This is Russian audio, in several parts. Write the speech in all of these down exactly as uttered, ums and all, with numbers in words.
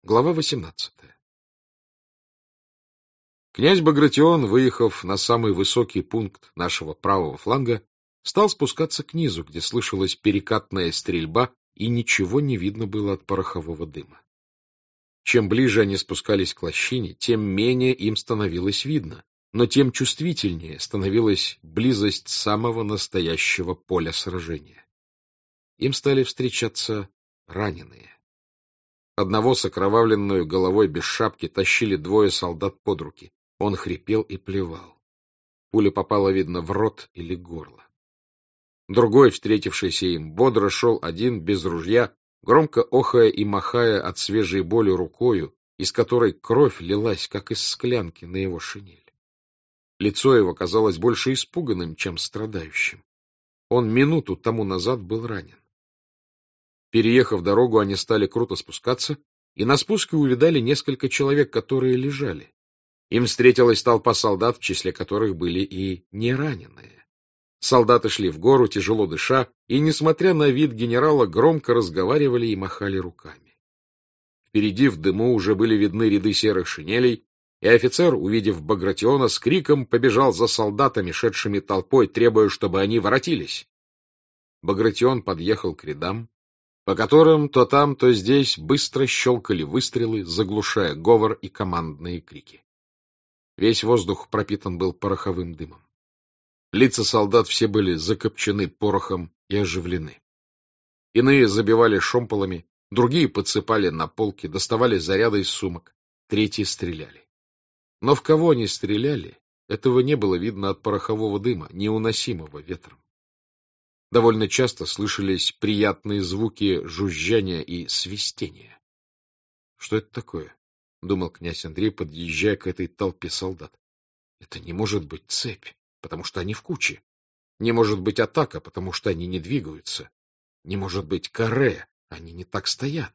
Глава восемнадцатая. Князь Багратион, выехав на самый высокий пункт нашего правого фланга, стал спускаться к низу, где слышалась перекатная стрельба, и ничего не видно было от порохового дыма. Чем ближе они спускались к лощине, тем менее им становилось видно, но тем чувствительнее становилась близость самого настоящего поля сражения. Им стали встречаться раненые. Одного с окровавленной головой без шапки тащили двое солдат под руки. Он хрипел и плевал. Пуля попала, видно, в рот или горло. Другой, встретившийся им, бодро шел один, без ружья, громко охая и махая от свежей боли рукою, из которой кровь лилась, как из склянки, на его шинель. Лицо его казалось больше испуганным, чем страдающим. Он минуту тому назад был ранен. Переехав дорогу, они стали круто спускаться, и на спуске увидали несколько человек, которые лежали. Им встретилась толпа солдат, в числе которых были и нераненые. Солдаты шли в гору, тяжело дыша, и, несмотря на вид генерала, громко разговаривали и махали руками. Впереди в дыму уже были видны ряды серых шинелей, и офицер, увидев Багратиона, с криком побежал за солдатами, шедшими толпой, требуя, чтобы они воротились. Багратион подъехал к рядам, по которым то там, то здесь быстро щелкали выстрелы, заглушая говор и командные крики. Весь воздух пропитан был пороховым дымом. Лица солдат все были закопчены порохом и оживлены. Иные забивали шомполами, другие подсыпали на полки, доставали заряды из сумок, третьи стреляли. Но в кого они стреляли, этого не было видно от порохового дыма, неуносимого ветром. Довольно часто слышались приятные звуки жужжания и свистения. — Что это такое? — думал князь Андрей, подъезжая к этой толпе солдат. — Это не может быть цепь, потому что они в куче. Не может быть атака, потому что они не двигаются. Не может быть каре, они не так стоят.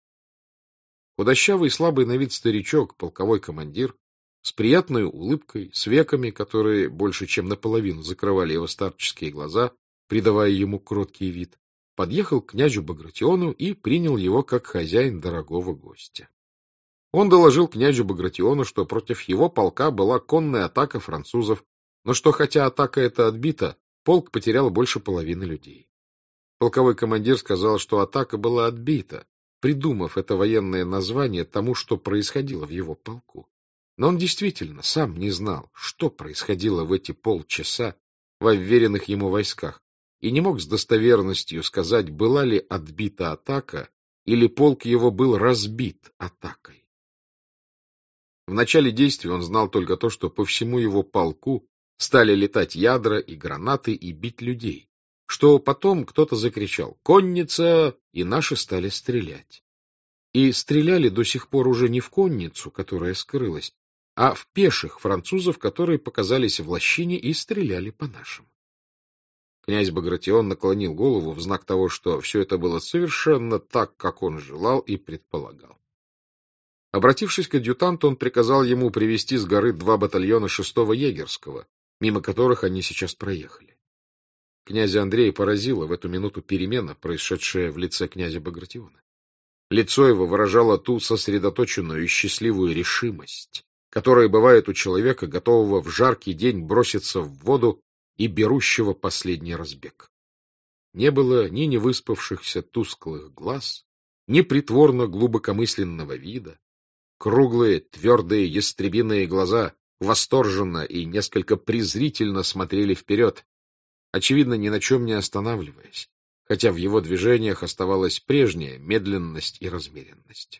Худощавый, слабый на вид старичок, полковой командир, с приятной улыбкой, с веками, которые больше чем наполовину закрывали его старческие глаза, придавая ему кроткий вид, подъехал к князю Багратиону и принял его как хозяин дорогого гостя. Он доложил князю Багратиону, что против его полка была конная атака французов, но что, хотя атака эта отбита, полк потерял больше половины людей. Полковой командир сказал, что атака была отбита, придумав это военное название тому, что происходило в его полку. Но он действительно сам не знал, что происходило в эти полчаса во вверенных ему войсках, и не мог с достоверностью сказать, была ли отбита атака или полк его был разбит атакой. В начале действия он знал только то, что по всему его полку стали летать ядра и гранаты и бить людей, что потом кто-то закричал «Конница!» и наши стали стрелять. И стреляли до сих пор уже не в конницу, которая скрылась, а в пеших французов, которые показались в лощине и стреляли по нашим. Князь Багратион наклонил голову в знак того, что все это было совершенно так, как он желал и предполагал. Обратившись к адъютанту, он приказал ему привести с горы два батальона шестого егерского, мимо которых они сейчас проехали. Князя Андрея поразила в эту минуту перемена, происшедшая в лице князя Багратиона. Лицо его выражало ту сосредоточенную и счастливую решимость, которая бывает у человека, готового в жаркий день броситься в воду и берущего последний разбег. Не было ни невыспавшихся тусклых глаз, ни притворно глубокомысленного вида. Круглые, твердые, ястребиные глаза восторженно и несколько презрительно смотрели вперед, очевидно, ни на чем не останавливаясь, хотя в его движениях оставалась прежняя медленность и размеренность.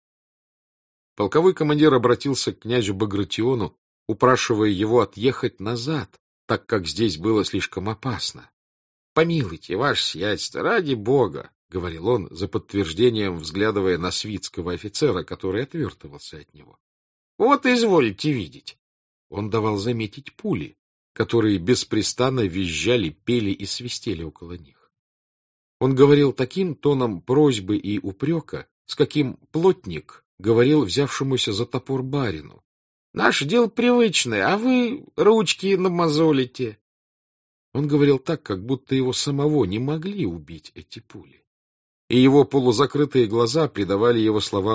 Полковой командир обратился к князю Багратиону, упрашивая его отъехать назад, так как здесь было слишком опасно. — Помилуйте, ваше сиятельство, ради бога, — говорил он, за подтверждением взглядывая на свитского офицера, который отвертывался от него. — Вот изволите видеть. Он давал заметить пули, которые беспрестанно визжали, пели и свистели около них. Он говорил таким тоном просьбы и упрека, с каким плотник говорил взявшемуся за топор барину. — Наше дело привычное, а вы ручки намазолите. Он говорил так, как будто его самого не могли убить эти пули. И его полузакрытые глаза придавали его словам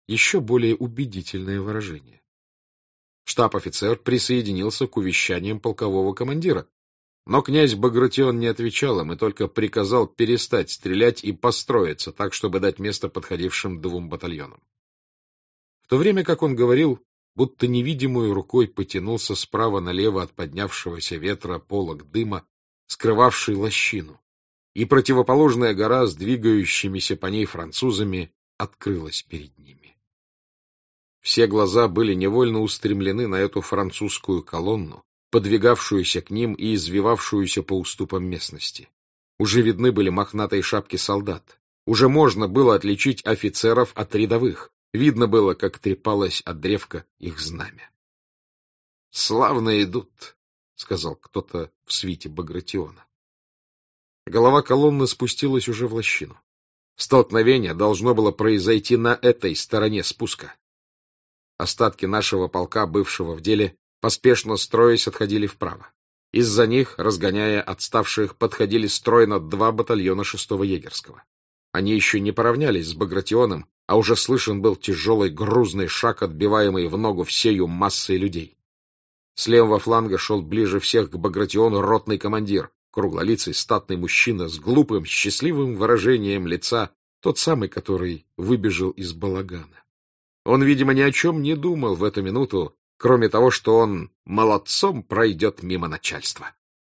еще более убедительное выражение. Штаб-офицер присоединился к увещаниям полкового командира, но князь Багратион не отвечал им и только приказал перестать стрелять и построиться так, чтобы дать место подходившим двум батальонам. В то время как он говорил, будто невидимой рукой потянулся справа налево от поднявшегося ветра полог дыма, скрывавший лощину, и противоположная гора с двигающимися по ней французами открылась перед ними. Все глаза были невольно устремлены на эту французскую колонну, подвигавшуюся к ним и извивавшуюся по уступам местности. Уже видны были мохнатые шапки солдат. Уже можно было отличить офицеров от рядовых. Видно было, как трепалось от древка их знамя. — Славно идут, — сказал кто-то в свите Багратиона. Голова колонны спустилась уже в лощину. Столкновение должно было произойти на этой стороне спуска. Остатки нашего полка, бывшего в деле, поспешно строясь, отходили вправо. Из-за них, разгоняя отставших, подходили стройно два батальона шестого егерского. Они еще не поравнялись с Багратионом, а уже слышен был тяжелый грузный шаг, отбиваемый в ногу всею массой людей. С левого фланга шел ближе всех к Багратиону ротный командир, круглолицый статный мужчина с глупым, счастливым выражением лица, тот самый, который выбежал из балагана. Он, видимо, ни о чем не думал в эту минуту, кроме того, что он молодцом пройдет мимо начальства.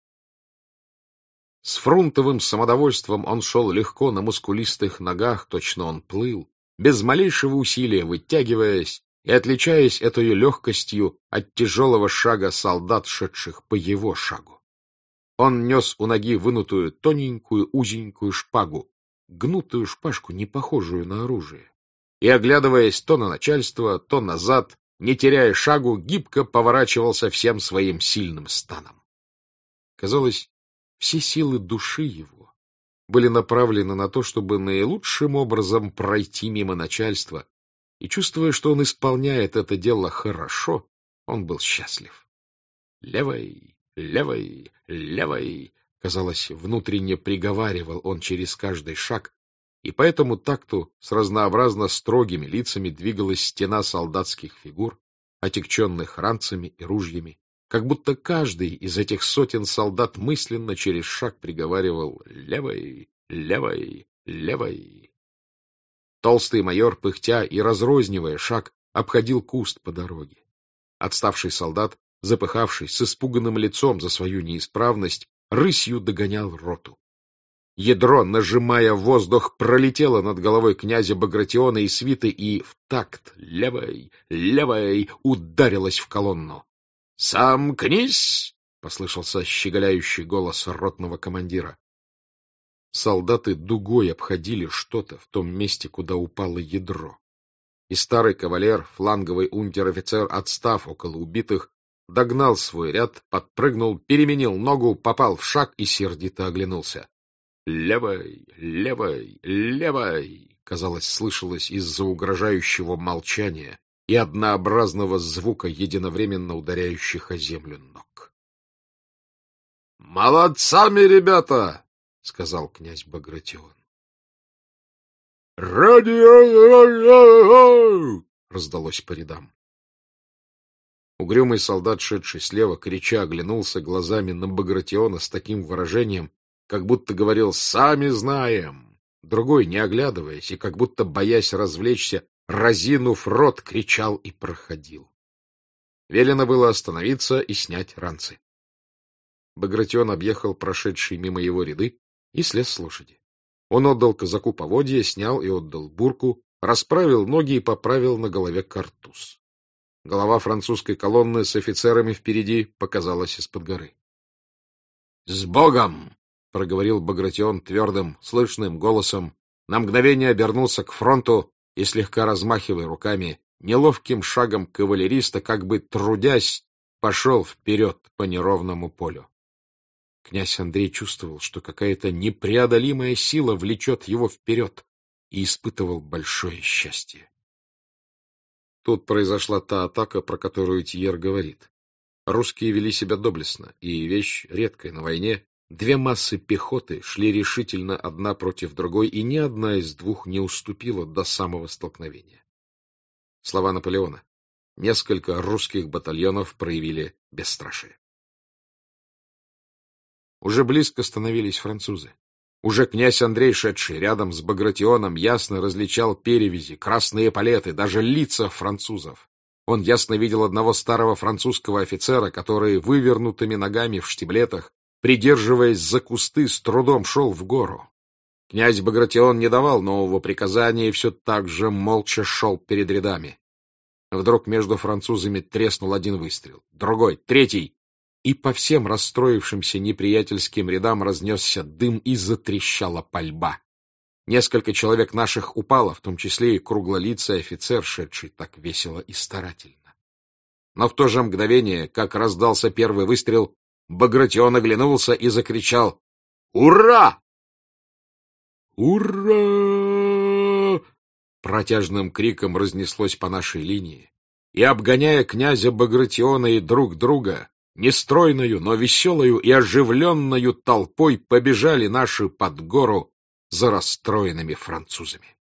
С фрунтовым самодовольством он шел легко на мускулистых ногах, точно он плыл, без малейшего усилия вытягиваясь и отличаясь этой легкостью от тяжелого шага солдат, шедших по его шагу. Он нес у ноги вынутую тоненькую узенькую шпагу, гнутую шпажку, не похожую на оружие, и, оглядываясь то на начальство, то назад, не теряя шагу, гибко поворачивался всем своим сильным станом. Казалось, все силы души его были направлены на то, чтобы наилучшим образом пройти мимо начальства, и, чувствуя, что он исполняет это дело хорошо, он был счастлив. «Левой, левой, левой», казалось, внутренне приговаривал он через каждый шаг, и по этому такту с разнообразно строгими лицами двигалась стена солдатских фигур, отягченных ранцами и ружьями, как будто каждый из этих сотен солдат мысленно через шаг приговаривал «левой, левой, левой». Толстый майор, пыхтя и разрознивая шаг, обходил куст по дороге. Отставший солдат, запыхавшись, с испуганным лицом за свою неисправность, рысью догонял роту. Ядро, нажимая воздух, пролетело над головой князя Багратиона и свиты и в такт «левой, левой» ударилось в колонну. «Сомкнись!» — послышался щеголяющий голос ротного командира. Солдаты дугой обходили что-то в том месте, куда упало ядро. И старый кавалер, фланговый унтер-офицер, отстав около убитых, догнал свой ряд, подпрыгнул, переменил ногу, попал в шаг и сердито оглянулся. «Левой, левой, левой!» — казалось, слышалось из-за угрожающего молчания и однообразного звука, единовременно ударяющих о землю ног. «Молодцами, ребята!» — сказал князь Багратион. «Радио!» — раздалось по рядам. Угрюмый солдат, шедший слева, крича, оглянулся глазами на Багратиона с таким выражением, как будто говорил «сами знаем». Другой, не оглядываясь и как будто боясь развлечься, разинув рот, кричал и проходил. Велено было остановиться и снять ранцы. Багратион объехал прошедшие мимо его ряды и слез с лошади. Он отдал казаку поводья, снял и отдал бурку, расправил ноги и поправил на голове картуз. Голова французской колонны с офицерами впереди показалась из-под горы. — С Богом! — проговорил Багратион твердым, слышным голосом, на мгновение обернулся к фронту и, слегка размахивая руками, неловким шагом кавалериста, как бы трудясь, пошел вперед по неровному полю. Князь Андрей чувствовал, что какая-то непреодолимая сила влечет его вперед, и испытывал большое счастье. Тут произошла та атака, про которую Тьер говорит. Русские вели себя доблестно, и вещь редкая на войне. Две массы пехоты шли решительно одна против другой, и ни одна из двух не уступила до самого столкновения. Слова Наполеона. Несколько русских батальонов проявили бесстрашие. Уже близко становились французы. Уже князь Андрей, шедший рядом с Багратионом, ясно различал перевязи, красные эполеты, даже лица французов. Он ясно видел одного старого французского офицера, который вывернутыми ногами в штиблетах, придерживаясь за кусты, с трудом шел в гору. Князь Багратион не давал нового приказания и все так же молча шел перед рядами. Вдруг между французами треснул один выстрел, другой, третий, и по всем расстроившимся неприятельским рядам разнесся дым и затрещала пальба. Несколько человек наших упало, в том числе и круглолицый офицер, шедший так весело и старательно. Но в то же мгновение, как раздался первый выстрел, Багратион оглянулся и закричал: «Ура!» «Ура!» протяжным криком разнеслось по нашей линии, и, обгоняя князя Багратиона и друг друга, нестройною, но веселою и оживленною толпой побежали наши под гору за расстроенными французами.